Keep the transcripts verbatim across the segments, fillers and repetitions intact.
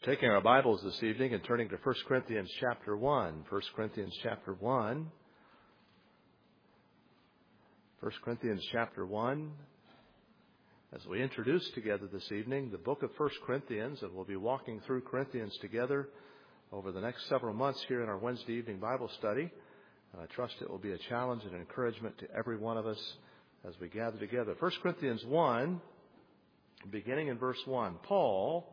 Taking our Bibles this evening and turning to First Corinthians chapter one. First Corinthians chapter one. First Corinthians chapter one. As we introduce together this evening the book of First Corinthians, and we'll be walking through Corinthians together over the next several months here in our Wednesday evening Bible study. And I trust it will be a challenge and an encouragement to every one of us as we gather together. First Corinthians one, beginning in verse one. Paul,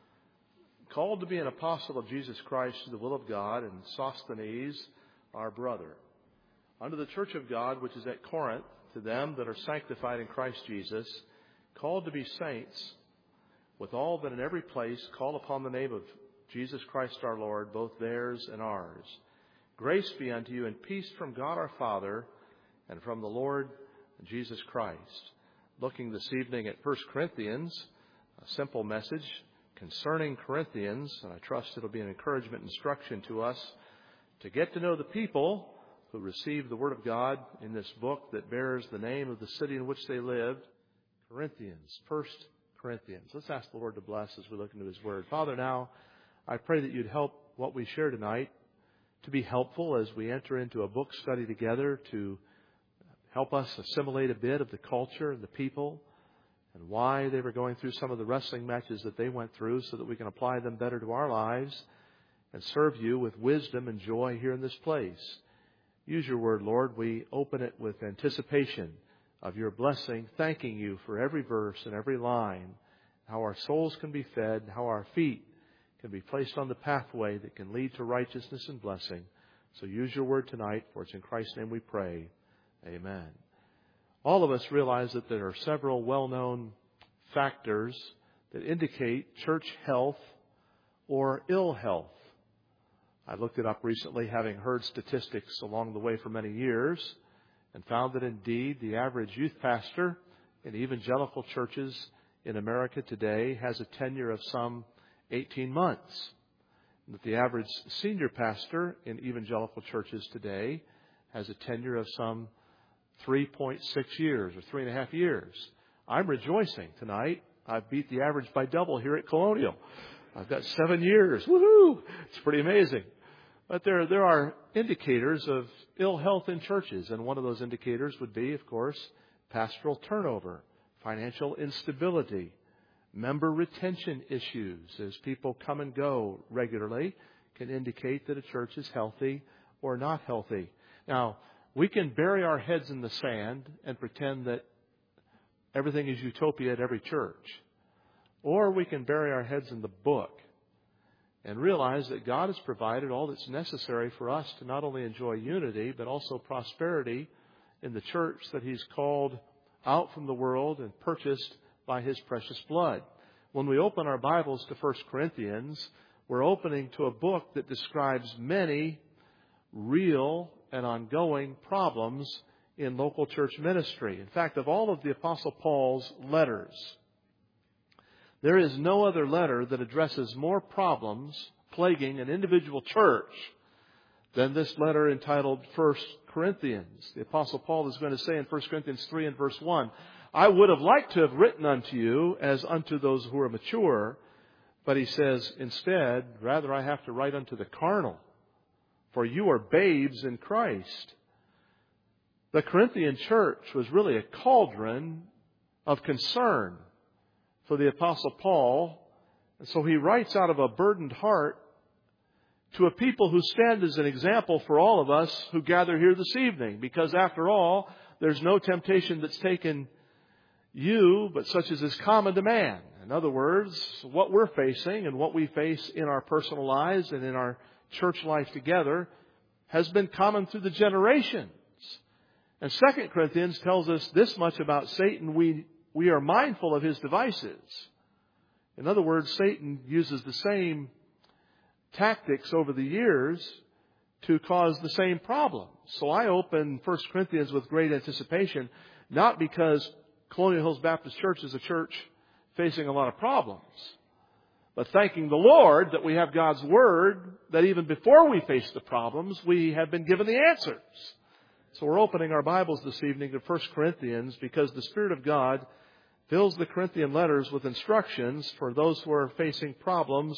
called to be an apostle of Jesus Christ to the will of God, and Sosthenes, our brother, unto the church of God which is at Corinth, to them that are sanctified in Christ Jesus, called to be saints, with all that in every place call upon the name of Jesus Christ our Lord, both theirs and ours. Grace be unto you and peace from God our Father and from the Lord Jesus Christ. Looking this evening at First Corinthians, a simple message concerning Corinthians, and I trust it'll be an encouragement and instruction to us to get to know the people who received the Word of God in this book that bears the name of the city in which they lived, Corinthians, First Corinthians. Let's ask the Lord to bless as we look into His Word. Father, now I pray that You'd help what we share tonight to be helpful as we enter into a book study together, to help us assimilate a bit of the culture and the people and why they were going through some of the wrestling matches that they went through, so that we can apply them better to our lives and serve You with wisdom and joy here in this place. Use Your Word, Lord. We open it with anticipation of Your blessing, thanking You for every verse and every line, how our souls can be fed, how our feet can be placed on the pathway that can lead to righteousness and blessing. So use Your Word tonight, for it's in Christ's name we pray. Amen. All of us realize that there are several well-known factors that indicate church health or ill health. I looked it up recently, having heard statistics along the way for many years, and found that indeed the average youth pastor in evangelical churches in America today has a tenure of some eighteen months. And that the average senior pastor in evangelical churches today has a tenure of some three point six years or three and a half years. I'm rejoicing tonight. I've beat the average by double here at Colonial. I've got seven years. Woohoo! It's pretty amazing. But there, there are indicators of ill health in churches. And one of those indicators would be, of course, pastoral turnover, financial instability, member retention issues as people come and go regularly can indicate that a church is healthy or not healthy. Now, we can bury our heads in the sand and pretend that everything is utopia at every church. Or we can bury our heads in the book and realize that God has provided all that's necessary for us to not only enjoy unity, but also prosperity in the church that He's called out from the world and purchased by His precious blood. When we open our Bibles to First Corinthians, we're opening to a book that describes many real and ongoing problems in local church ministry. In fact, of all of the Apostle Paul's letters, there is no other letter that addresses more problems plaguing an individual church than this letter entitled First Corinthians. The Apostle Paul is going to say in First Corinthians three and verse one, I would have liked to have written unto you as unto those who are mature, but he says, instead, rather I have to write unto the carnal, for you are babes in Christ. The Corinthian church was really a cauldron of concern for the Apostle Paul. And so he writes out of a burdened heart to a people who stand as an example for all of us who gather here this evening. Because after all, there's no temptation that's taken you, but such as is common to man. In other words, what we're facing and what we face in our personal lives and in our church life together has been common through the generations. And Second Corinthians tells us this much about Satan. We, we are mindful of his devices. In other words, Satan uses the same tactics over the years to cause the same problems. So I open First Corinthians with great anticipation, not because Colonial Hills Baptist Church is a church facing a lot of problems, but thanking the Lord that we have God's Word, that even before we face the problems, we have been given the answers. So we're opening our Bibles this evening to First Corinthians because the Spirit of God fills the Corinthian letters with instructions for those who are facing problems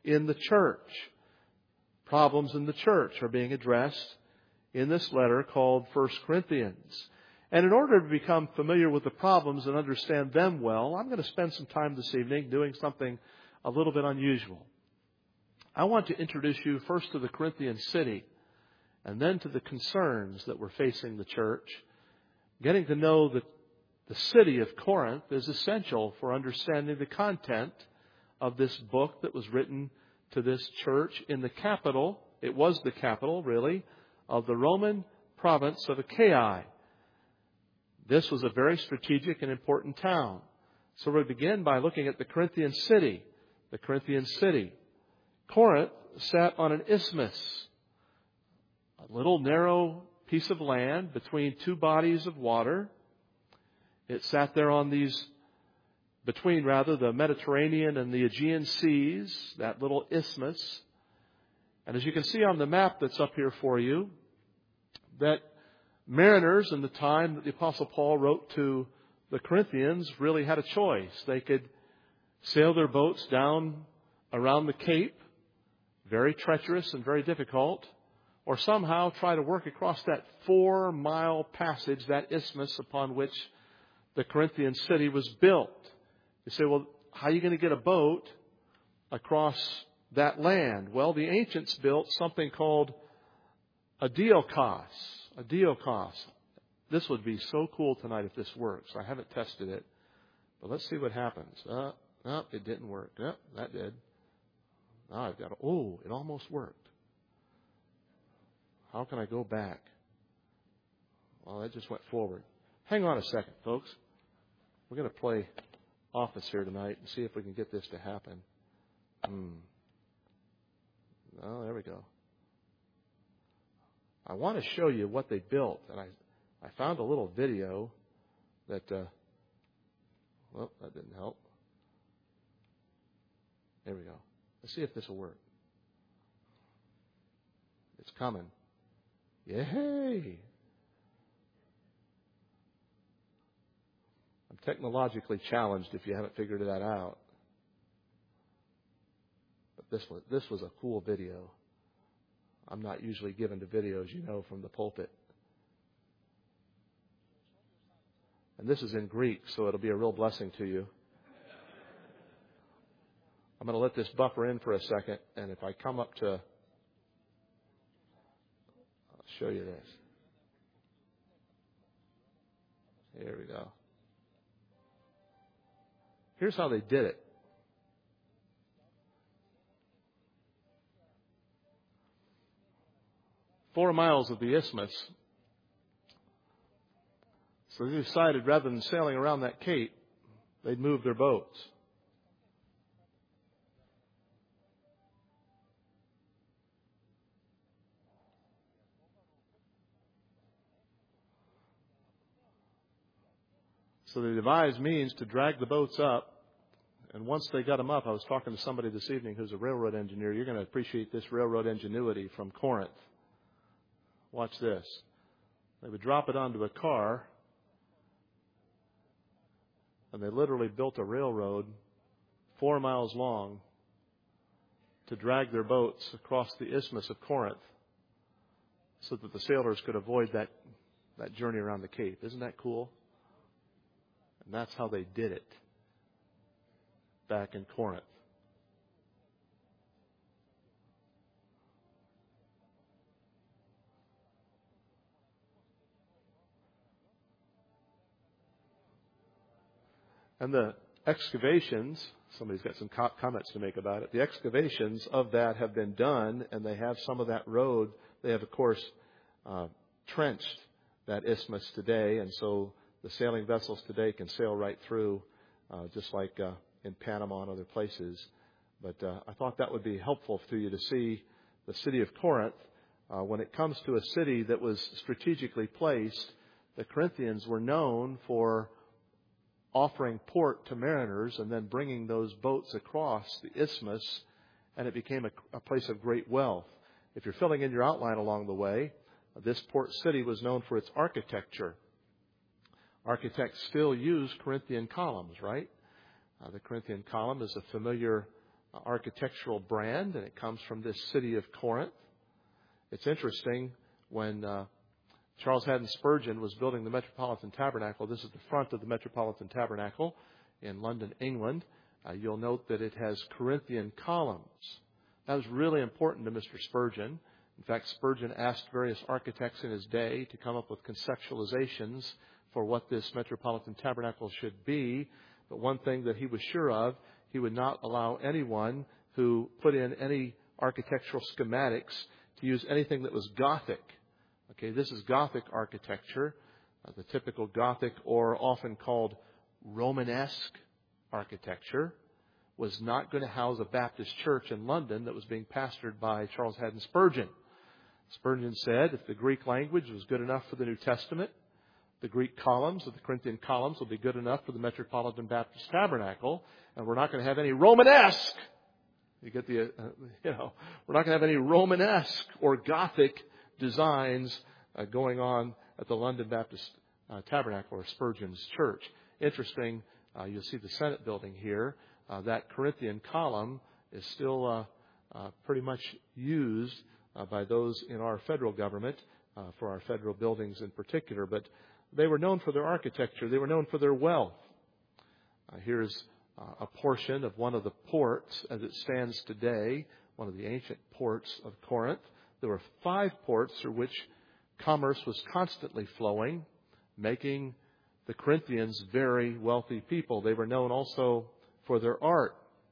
in the church. Problems in the church are being addressed in this letter called First Corinthians. And in order to become familiar with the problems and understand them well, I'm going to spend some time this evening doing something a little bit unusual. I want to introduce you first to the Corinthian city and then to the concerns that were facing the church. Getting to know that the city of Corinth is essential for understanding the content of this book that was written to this church in the capital. It was the capital, really, of the Roman province of Achaia. This was a very strategic and important town. So we begin by looking at the Corinthian city. The Corinthian city. Corinth sat on an isthmus, a little narrow piece of land between two bodies of water. It sat there on these, between rather, the Mediterranean and the Aegean seas, that little isthmus. And as you can see on the map that's up here for you, that mariners in the time that the Apostle Paul wrote to the Corinthians really had a choice. They could sail their boats down around the Cape, very treacherous and very difficult, or somehow try to work across that four-mile passage, that isthmus upon which the Corinthian city was built. You say, well, how are you going to get a boat across that land? Well, the ancients built something called a diokos. A diokos. This would be so cool tonight if this works. I haven't tested it, but let's see what happens. Uh, no, it didn't work. Yep, that did. Now I've got to, oh, it almost worked. How can I go back? Well, that just went forward. Hang on a second, folks. We're going to play office here tonight and see if we can get this to happen. Hmm. Oh, there we go. I want to show you what they built, and I, I found a little video that, uh, well, that didn't help. There we go. Let's see if this will work. It's coming. Yay! I'm technologically challenged if you haven't figured that out. But this was, this was a cool video. I'm not usually given to videos, you know, from the pulpit. And this is in Greek, so it'll be a real blessing to you. I'm going to let this buffer in for a second, and if I come up to, I'll show you this. Here we go. Here's how they did it. Four miles of the isthmus. So they decided rather than sailing around that cape, they'd move their boats. So they devised means to drag the boats up. And once they got them up, I was talking to somebody this evening who's a railroad engineer. You're going to appreciate this railroad ingenuity from Corinth. Watch this. They would drop it onto a car, and they literally built a railroad four miles long to drag their boats across the isthmus of Corinth so that the sailors could avoid that, that journey around the Cape. Isn't that cool? And that's how they did it back in Corinth. And the excavations, somebody's got some co- comments to make about it. The excavations of that have been done, and they have some of that road. They have, of course, uh, trenched that isthmus today, and so the sailing vessels today can sail right through, uh, just like uh, in Panama and other places. But uh, I thought that would be helpful to you to see the city of Corinth. Uh, when it comes to a city that was strategically placed, the Corinthians were known for offering port to mariners and then bringing those boats across the isthmus, and it became a, a place of great wealth. If you're filling in your outline along the way, this port city was known for its architecture. Architects still use Corinthian columns, right? Uh, the Corinthian column is a familiar architectural brand, and it comes from this city of Corinth. It's interesting, when uh, Charles Haddon Spurgeon was building the Metropolitan Tabernacle, this is the front of the Metropolitan Tabernacle in London, England. Uh, you'll note that it has Corinthian columns. That was really important to Mister Spurgeon. In fact, Spurgeon asked various architects in his day to come up with conceptualizations for what this Metropolitan Tabernacle should be. But one thing that he was sure of, he would not allow anyone who put in any architectural schematics to use anything that was Gothic. Okay, this is Gothic architecture, uh, the typical Gothic, or often called Romanesque architecture, was not going to house a Baptist church in London that was being pastored by Charles Haddon Spurgeon. Spurgeon said if the Greek language was good enough for the New Testament, the Greek columns of the Corinthian columns will be good enough for the Metropolitan Baptist Tabernacle, and we're not going to have any Romanesque. You get the, uh, you know, we're not going to have any Romanesque or Gothic designs uh, going on at the London Baptist uh, Tabernacle or Spurgeon's church. Interesting, uh, you'll see the Senate building here. Uh, that Corinthian column is still uh, uh, pretty much used uh, by those in our federal government uh, for our federal buildings in particular. But they were known for their architecture. They were known for their wealth. Uh, here's uh, a portion of one of the ports as it stands today, one of the ancient ports of Corinth. There were five ports through which commerce was constantly flowing, making the Corinthians very wealthy people. They were known also for their art.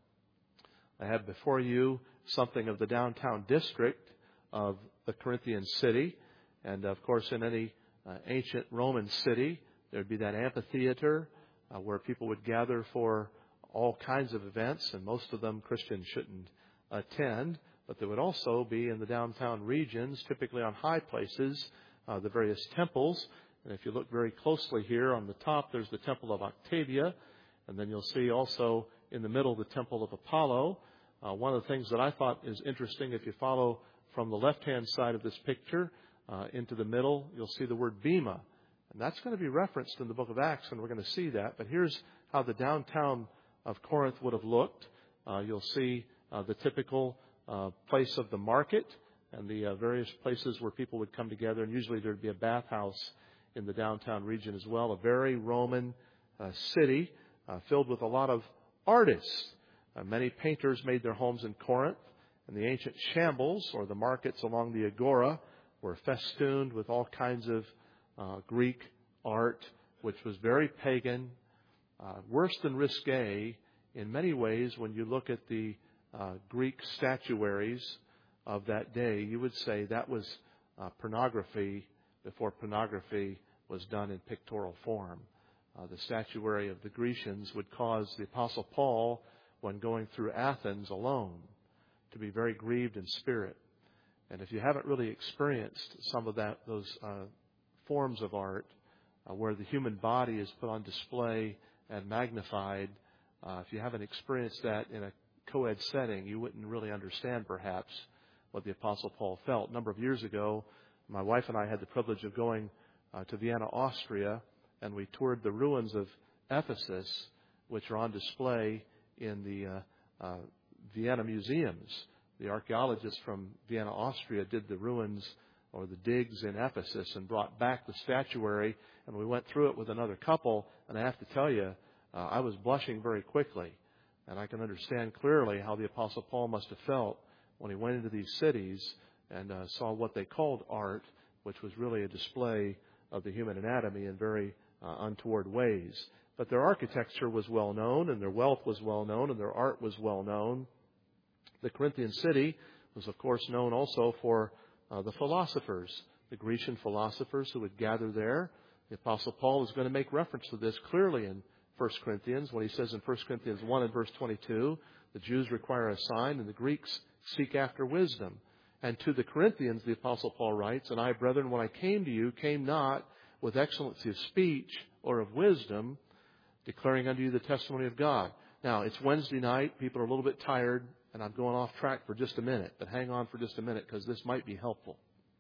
I have before you something of the downtown district of the Corinthian city. And of course, in any uh, ancient Roman city, there would be that amphitheater uh, where people would gather for all kinds of events, and most of them Christians shouldn't attend. But there would also be in the downtown regions, typically on high places, uh, the various temples. And if you look very closely here on the top, there's the Temple of Octavia. And then you'll see also in the middle the Temple of Apollo. Uh, one of the things that I thought is interesting, if you follow from the left-hand side of this picture uh, into the middle, you'll see the word Bema. And that's going to be referenced in the book of Acts, and we're going to see that. But here's how the downtown of Corinth would have looked. Uh, you'll see uh, the typical uh, place of the market and the uh, various places where people would come together. And usually there would be a bathhouse in the downtown region as well. A very Roman uh, city uh, filled with a lot of artists. Uh, many painters made their homes in Corinth. And the ancient shambles, or the markets along the agora, were festooned with all kinds of uh, Greek art, which was very pagan, uh, worse than risque in many ways. When you look at the uh, Greek statuaries of that day, you would say that was uh, pornography before pornography was done in pictorial form. Uh, the statuary of the Grecians would cause the Apostle Paul, when going through Athens alone, to be very grieved in spirit. And if you haven't really experienced some of that, those uh, forms of art, uh, where the human body is put on display and magnified, uh, if you haven't experienced that in a co-ed setting, you wouldn't really understand perhaps what the Apostle Paul felt. A number of years ago, my wife and I had the privilege of going uh, to Vienna, Austria, and we toured the ruins of Ephesus, which are on display in the uh, uh, Vienna museums. The archaeologists from Vienna, Austria did the ruins or the digs in Ephesus and brought back the statuary, and we went through it with another couple, and I have to tell you, uh, I was blushing very quickly, and I can understand clearly how the Apostle Paul must have felt when he went into these cities and uh, saw what they called art, which was really a display of the human anatomy in very uh, untoward ways. But their architecture was well known, and their wealth was well known, and their art was well known. The Corinthian city was, of course, known also for uh, the philosophers, the Grecian philosophers who would gather there. The Apostle Paul is going to make reference to this clearly in First Corinthians when he says in First Corinthians one and verse twenty-two, the Jews require a sign and the Greeks seek after wisdom. And to the Corinthians, the Apostle Paul writes, and I, brethren, when I came to you, came not with excellency of speech or of wisdom, declaring unto you the testimony of God. Now, it's Wednesday night. People are a little bit tired, and I'm going off track for just a minute. But hang on for just a minute, because this might be helpful.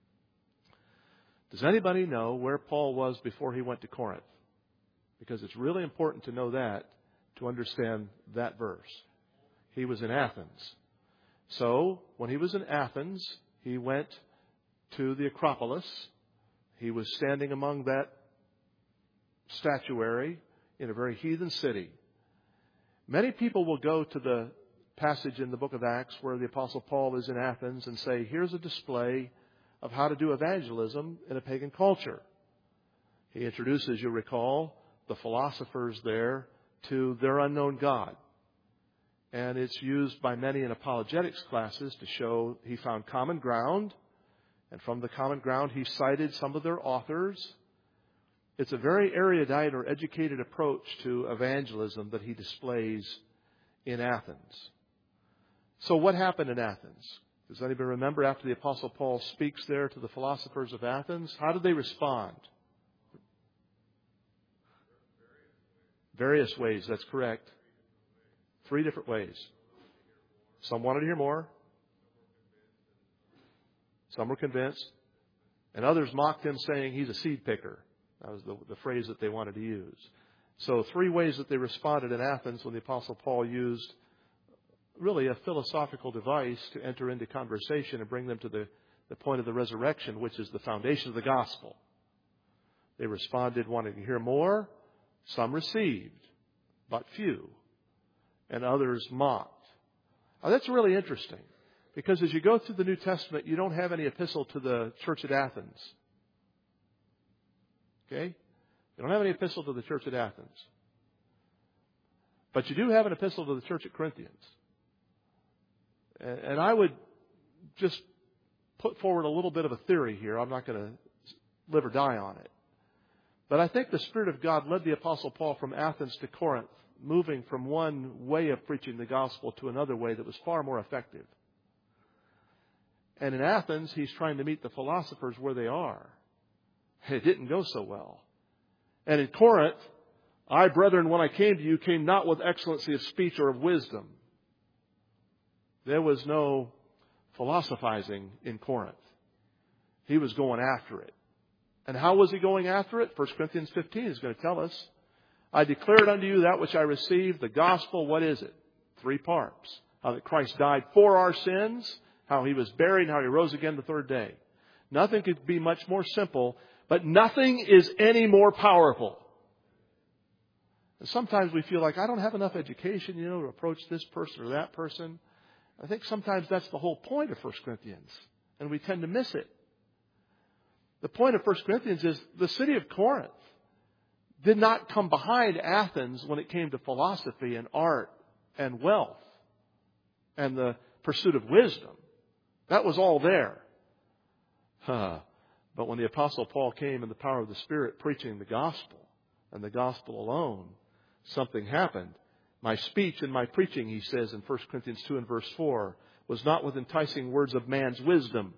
Does anybody know where Paul was before he went to Corinth? Because it's really important to know that to understand that verse. he was in Athens. So, when he was in Athens, he went to the Acropolis. He was standing among that statuary in a very heathen city. Many people will go to the passage in the book of Acts where the Apostle Paul is in Athens and say, here's a display of how to do evangelism in a pagan culture. He introduces, you recall, the philosophers there to their unknown God. And it's used by many in apologetics classes to show he found common ground. And from the common ground, he cited some of their authors. It's a very erudite or educated approach to evangelism that he displays in Athens. So what happened in Athens? Does anybody remember after the Apostle Paul speaks there to the philosophers of Athens? How did they respond? Various ways, that's correct. Three different ways. Some wanted to hear more. Some were convinced. And others mocked him, saying he's a seed picker. That was the, the phrase that they wanted to use. So three ways that they responded in Athens when the Apostle Paul used really a philosophical device to enter into conversation and bring them to the, the point of the resurrection, which is the foundation of the gospel. They responded wanting to hear more. Some received, but few. And others mocked. Now that's really interesting, because as you go through the New Testament, you don't have any epistle to the church at Athens. Okay? You don't have any epistle to the church at Athens. But you do have an epistle to the church at Corinthians. And I would just put forward a little bit of a theory here. I'm not going to live or die on it. But I think the Spirit of God led the Apostle Paul from Athens to Corinth, moving from one way of preaching the gospel to another way that was far more effective. And in Athens, he's trying to meet the philosophers where they are. It didn't go so well. And in Corinth, I, brethren, when I came to you, came not with excellency of speech or of wisdom. There was no philosophizing in Corinth. He was going after it. And how was he going after it? First Corinthians fifteen is going to tell us. I declared unto you that which I received, the gospel. What is it? Three parts. How that Christ died for our sins, how he was buried, and how he rose again the third day. Nothing could be much more simple, but nothing is any more powerful. And sometimes we feel like, I don't have enough education, you know, to approach this person or that person. I think sometimes that's the whole point of First Corinthians, and we tend to miss it. The point of First Corinthians is the city of Corinth did not come behind Athens when it came to philosophy and art and wealth and the pursuit of wisdom. That was all there. Huh. But when the Apostle Paul came in the power of the Spirit preaching the gospel and the gospel alone, something happened. My speech and my preaching, he says in First Corinthians two and verse four, was not with enticing words of man's wisdom,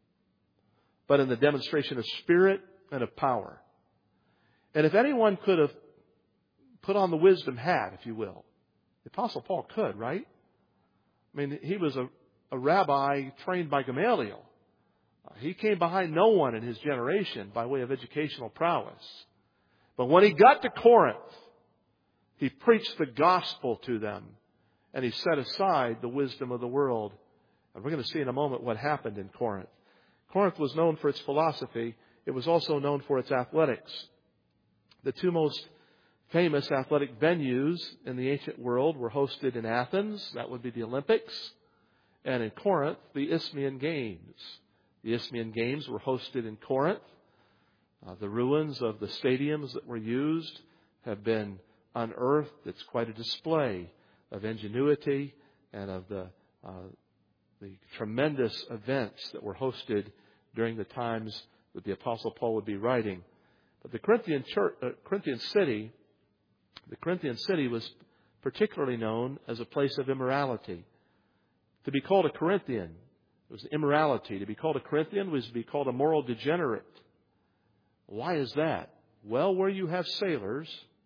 but in the demonstration of Spirit and of power. And if anyone could have put on the wisdom hat, if you will, the Apostle Paul could, right? I mean, he was a, a rabbi trained by Gamaliel. Uh, he came behind no one in his generation by way of educational prowess. But when he got to Corinth, he preached the gospel to them, and he set aside the wisdom of the world. And we're going to see in a moment what happened in Corinth. Corinth was known for its philosophy. It was also known for its athletics. The two most famous athletic venues in the ancient world were hosted in Athens. That would be the Olympics. And in Corinth, the Isthmian Games. The Isthmian Games were hosted in Corinth. Uh, the ruins of the stadiums that were used have been unearthed. It's quite a display of ingenuity and of the uh, the tremendous events that were hosted during the times that the Apostle Paul would be writing. But the Corinthian church, uh, Corinthian city, the Corinthian city was particularly known as a place of immorality. To be called a Corinthian was immorality. To be called a Corinthian was to be called a moral degenerate. Why is that? Well, where you have sailors,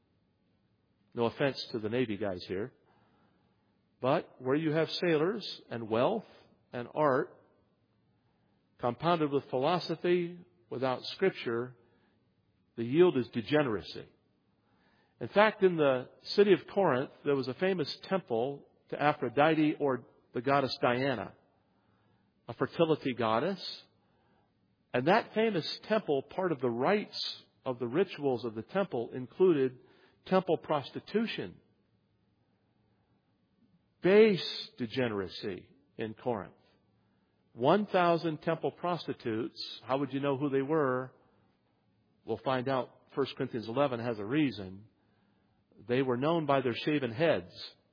no offense to the Navy guys here, but where you have sailors and wealth and art compounded with philosophy without Scripture, the yield is degeneracy. In fact, in the city of Corinth, there was a famous temple to Aphrodite or the goddess Diana, a fertility goddess. And that famous temple, part of the rites of the rituals of the temple included temple prostitution, base degeneracy in Corinth. one thousand temple prostitutes. How would you know who they were? We'll find out. First Corinthians eleven has a reason. They were known by their shaven heads.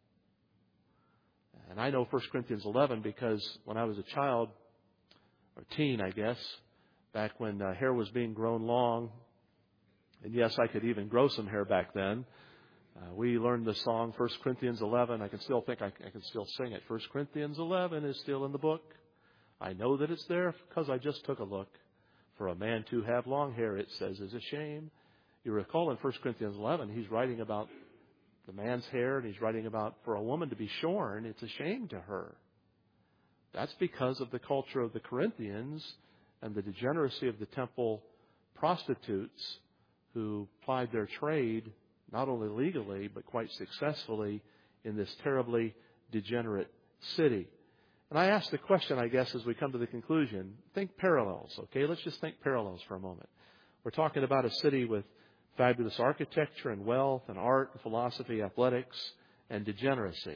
And I know First Corinthians eleven because when I was a child, or teen, I guess, back when uh, hair was being grown long, and yes, I could even grow some hair back then, uh, we learned the song First Corinthians eleven. I can still think I, I can still sing it. First Corinthians eleven is still in the book. I know that it's there because I just took a look. For a man to have long hair, it says, is a shame. You recall in First Corinthians eleven, he's writing about the man's hair, and he's writing about for a woman to be shorn, it's a shame to her. That's because of the culture of the Corinthians and the degeneracy of the temple prostitutes who plied their trade not only legally but quite successfully in this terribly degenerate city. And I ask the question, I guess, as we come to the conclusion, think parallels, okay? Let's just think parallels for a moment. We're talking about a city with fabulous architecture and wealth and art and philosophy, athletics, and degeneracy.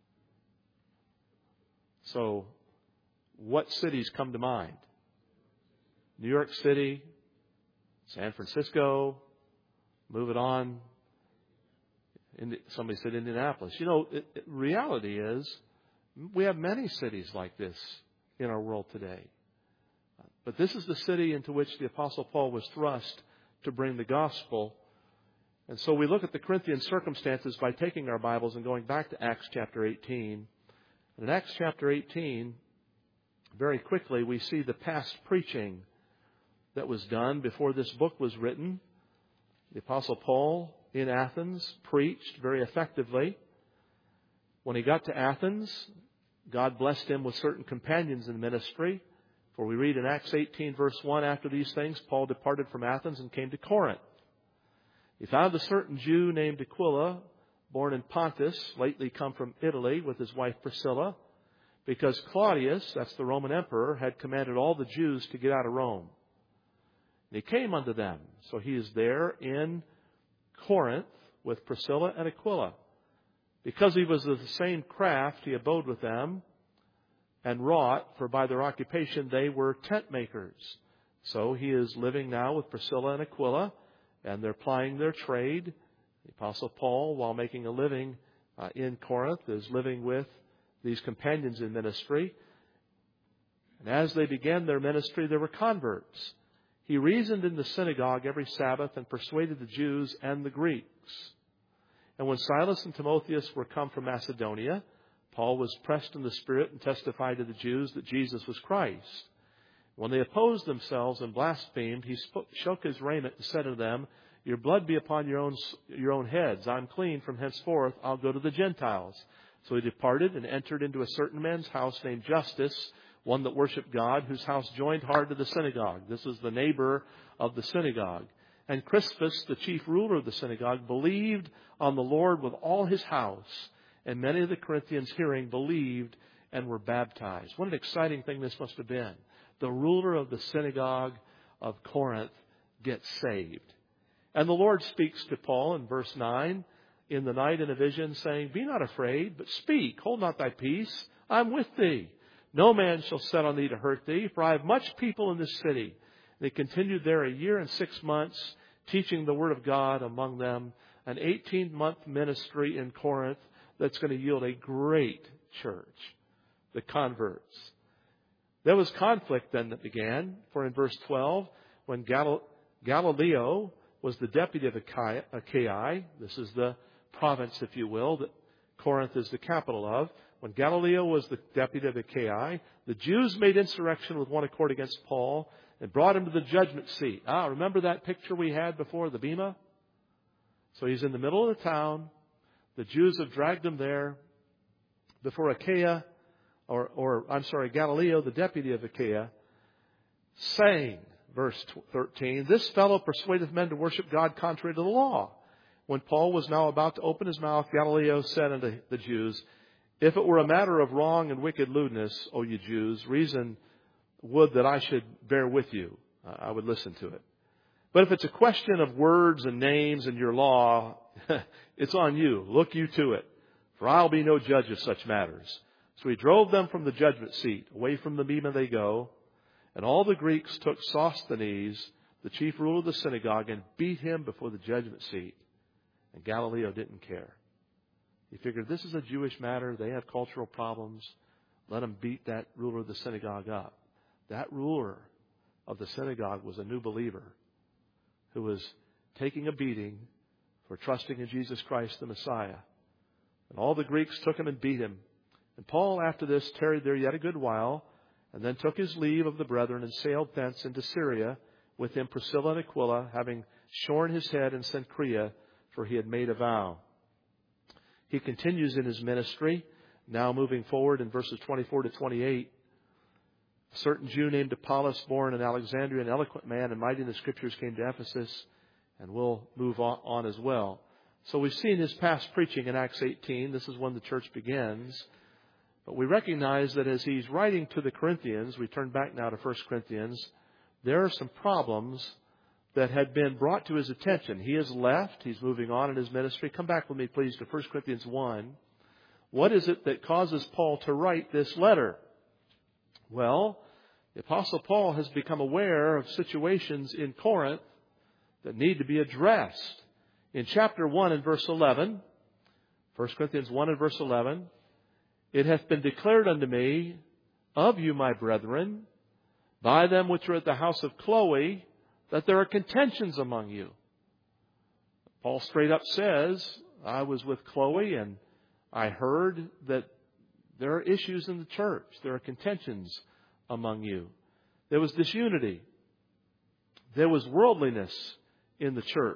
So, what cities come to mind? New York City, San Francisco, move it on. Somebody said Indianapolis. You know, it, it, reality is, we have many cities like this in our world today. But this is the city into which the Apostle Paul was thrust to bring the gospel. And so we look at the Corinthian circumstances by taking our Bibles and going back to Acts chapter eighteen. And in Acts chapter eighteen, very quickly we see the past preaching that was done before this book was written. The Apostle Paul in Athens preached very effectively. When he got to Athens, God blessed him with certain companions in ministry. For we read in Acts eighteen, verse one, after these things, Paul departed from Athens and came to Corinth. He found a certain Jew named Aquila, born in Pontus, lately come from Italy, with his wife Priscilla, because Claudius, that's the Roman emperor, had commanded all the Jews to get out of Rome. And he came unto them. So he is there in Corinth with Priscilla and Aquila. Because he was of the same craft, he abode with them and wrought, for by their occupation they were tent makers. So he is living now with Priscilla and Aquila, and they're plying their trade. The Apostle Paul, while making a living uh, in Corinth, is living with these companions in ministry. And as they began their ministry, there were converts. He reasoned in the synagogue every Sabbath and persuaded the Jews and the Greeks. And when Silas and Timotheus were come from Macedonia, Paul was pressed in the Spirit and testified to the Jews that Jesus was Christ. When they opposed themselves and blasphemed, he spoke, shook his raiment and said to them, your blood be upon your own, your own heads. I'm clean from henceforth. I'll go to the Gentiles. So he departed and entered into a certain man's house named Justus, one that worshipped God, whose house joined hard to the synagogue. This was the neighbor of the synagogue. And Crispus, the chief ruler of the synagogue, believed on the Lord with all his house. And many of the Corinthians hearing believed and were baptized. What an exciting thing this must have been. The ruler of the synagogue of Corinth gets saved. And the Lord speaks to Paul in verse nine in the night in a vision, saying, be not afraid, but speak. Hold not thy peace. I'm with thee. No man shall set on thee to hurt thee, for I have much people in this city. They continued there a year and six months, teaching the word of God among them, an eighteen-month ministry in Corinth that's going to yield a great church, the converts. There was conflict then that began, for in verse twelve, when Gal- Galileo was the deputy of Achaia, this is the province, if you will, that Corinth is the capital of. When Galileo was the deputy of Achaia, the Jews made insurrection with one accord against Paul and brought him to the judgment seat. Ah, remember that picture we had before, the bema? So he's in the middle of the town. The Jews have dragged him there before Achaia, or, or I'm sorry, Galileo, the deputy of Achaia, saying, verse thirteen, this fellow persuadeth men to worship God contrary to the law. When Paul was now about to open his mouth, Galileo said unto the Jews, If it were a matter of wrong and wicked lewdness, O you Jews, reason would that I should bear with you. I would listen to it. But if it's a question of words and names and your law, it's on you. Look you to it. For I'll be no judge of such matters. So he drove them from the judgment seat. Away from the bema they go. And all the Greeks took Sosthenes, the chief ruler of the synagogue, and beat him before the judgment seat. And Galileo didn't care. He figured, this is a Jewish matter. They have cultural problems. Let them beat that ruler of the synagogue up. That ruler of the synagogue was a new believer who was taking a beating for trusting in Jesus Christ the Messiah. And all the Greeks took him and beat him. And Paul, after this, tarried there yet a good while, and then took his leave of the brethren and sailed thence into Syria, with him Priscilla and Aquila, having shorn his head in Cenchrea, for he had made a vow. He continues in his ministry, now moving forward in verses twenty-four to twenty-eight. A certain Jew named Apollos, born in Alexandria, an eloquent man and mighty in the Scriptures, came to Ephesus, and we'll move on, on as well. So we've seen his past preaching in Acts eighteen. This is when the church begins. But we recognize that as he's writing to the Corinthians, we turn back now to First Corinthians, there are some problems that had been brought to his attention. He has left. He's moving on in his ministry. Come back with me, please, to First Corinthians one. What is it that causes Paul to write this letter? Well, the Apostle Paul has become aware of situations in Corinth that need to be addressed. In chapter one and verse eleven, First Corinthians one and verse eleven, it hath been declared unto me of you, my brethren, by them which are at the house of Chloe, that there are contentions among you. Paul straight up says, I was with Chloe and I heard that there are issues in the church. There are contentions among you. There was disunity. There was worldliness in the church.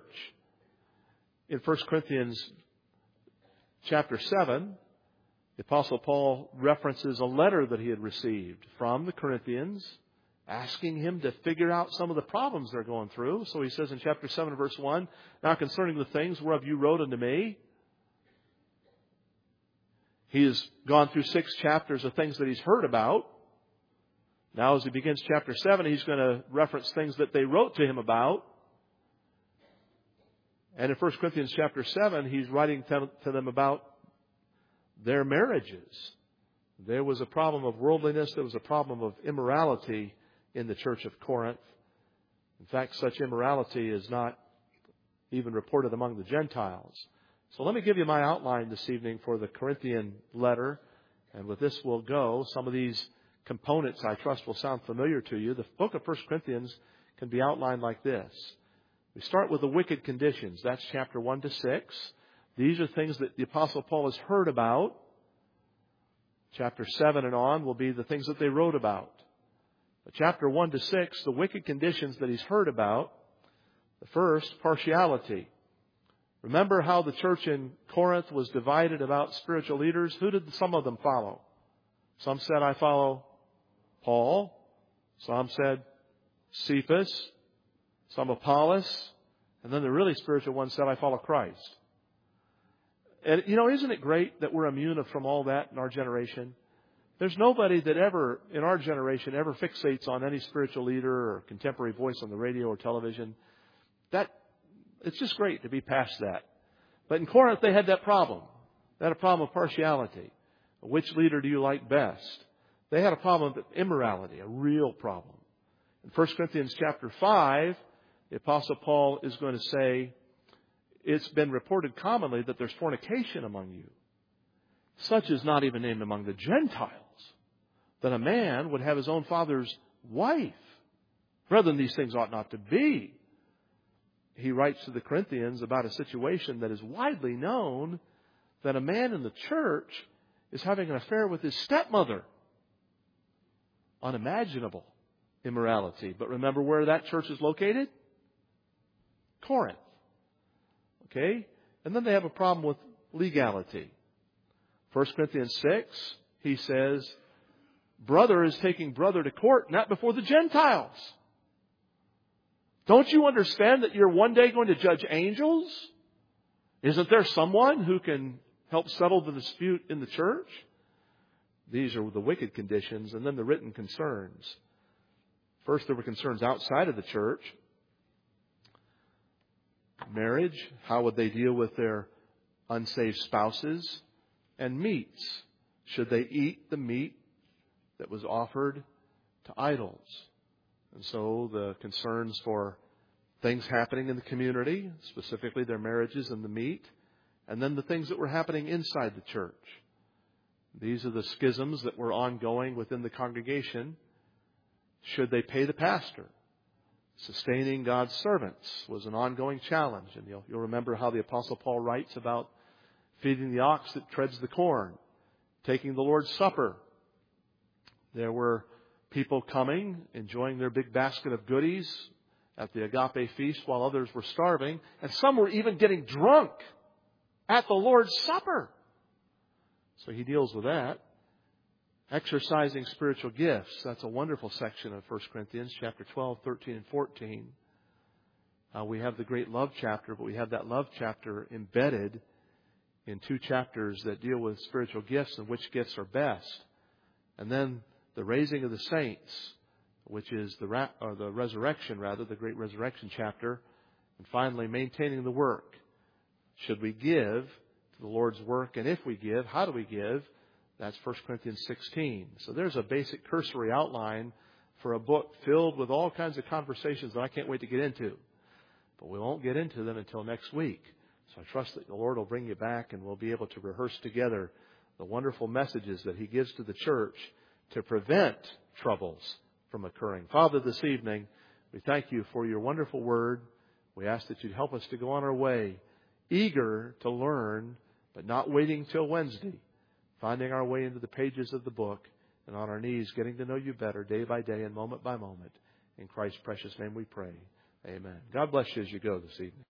In First Corinthians chapter seven, the Apostle Paul references a letter that he had received from the Corinthians, asking him to figure out some of the problems they're going through. So he says in chapter seven, verse one, now concerning the things whereof you wrote unto me. He has gone through six chapters of things that he's heard about. Now as he begins chapter seven, he's going to reference things that they wrote to him about. And in First Corinthians chapter seven, he's writing to them about their marriages. There was a problem of worldliness. There was a problem of immorality in the church of Corinth. In fact, such immorality is not even reported among the Gentiles. So let me give you my outline this evening for the Corinthian letter. And with this we'll go. Some of these components, I trust, will sound familiar to you. The book of First Corinthians can be outlined like this. We start with the wicked conditions. That's chapter one to six. These are things that the Apostle Paul has heard about. Chapter seven and on will be the things that they wrote about. But chapter one to six, the wicked conditions that he's heard about. The first, partiality. Remember how the church in Corinth was divided about spiritual leaders? Who did some of them follow? Some said, I follow Paul. Some said Cephas. Some Apollos. And then the really spiritual ones said, I follow Christ. And, you know, isn't it great that we're immune from all that in our generation? There's nobody that ever, in our generation, ever fixates on any spiritual leader or contemporary voice on the radio or television. That, it's just great to be past that. But in Corinth, they had that problem. They had a problem of partiality. Which leader do you like best? They had a problem of immorality, a real problem. In First Corinthians chapter five, the Apostle Paul is going to say, it's been reported commonly that there's fornication among you. Such is not even named among the Gentiles, that a man would have his own father's wife. Brethren, these things ought not to be. He writes to the Corinthians about a situation that is widely known, that a man in the church is having an affair with his stepmother. Unimaginable immorality. But remember where that church is located? Corinth. Okay? And then they have a problem with legality. First Corinthians six, he says, brother is taking brother to court, not before the Gentiles. Don't you understand that you're one day going to judge angels? Isn't there someone who can help settle the dispute in the church? These are the wicked conditions, and then the written concerns. First, there were concerns outside of the church. Marriage, how would they deal with their unsaved spouses? And meats, should they eat the meat that was offered to idols? And so the concerns for things happening in the community, specifically their marriages and the meat, and then the things that were happening inside the church. These are the schisms that were ongoing within the congregation. Should they pay the pastor? Sustaining God's servants was an ongoing challenge. And you'll, you'll remember how the Apostle Paul writes about feeding the ox that treads the corn, taking the Lord's Supper. There were people coming, enjoying their big basket of goodies at the agape feast while others were starving. And some were even getting drunk at the Lord's Supper. So he deals with that. Exercising spiritual gifts. That's a wonderful section of First Corinthians chapter twelve, thirteen, and fourteen. Uh, we have the great love chapter, but we have that love chapter embedded in two chapters that deal with spiritual gifts and which gifts are best. And then the raising of the saints, which is the ra- or the resurrection, rather, the great resurrection chapter. And finally, maintaining the work. Should we give to the Lord's work? And if we give, how do we give? That's First Corinthians sixteen. So there's a basic cursory outline for a book filled with all kinds of conversations that I can't wait to get into. But we won't get into them until next week. So I trust that the Lord will bring you back and we'll be able to rehearse together the wonderful messages that He gives to the church to prevent troubles from occurring. Father, this evening, we thank You for Your wonderful word. We ask that You'd help us to go on our way, eager to learn, but not waiting till Wednesday. Finding our way into the pages of the book and on our knees, getting to know You better day by day and moment by moment. In Christ's precious name we pray. Amen. God bless you as you go this evening.